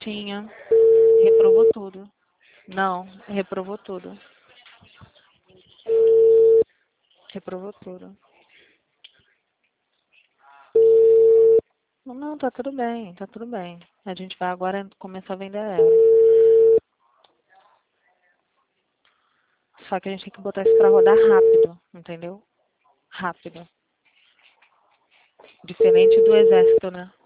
Tinha. Reprovou tudo. Não, reprovou tudo. Reprovou tudo. Não, tá tudo bem, tá tudo bem. A gente vai agora começar a vender ela. Só que a gente tem que botar isso pra rodar rápido, entendeu? Rápido. Diferente do exército, né?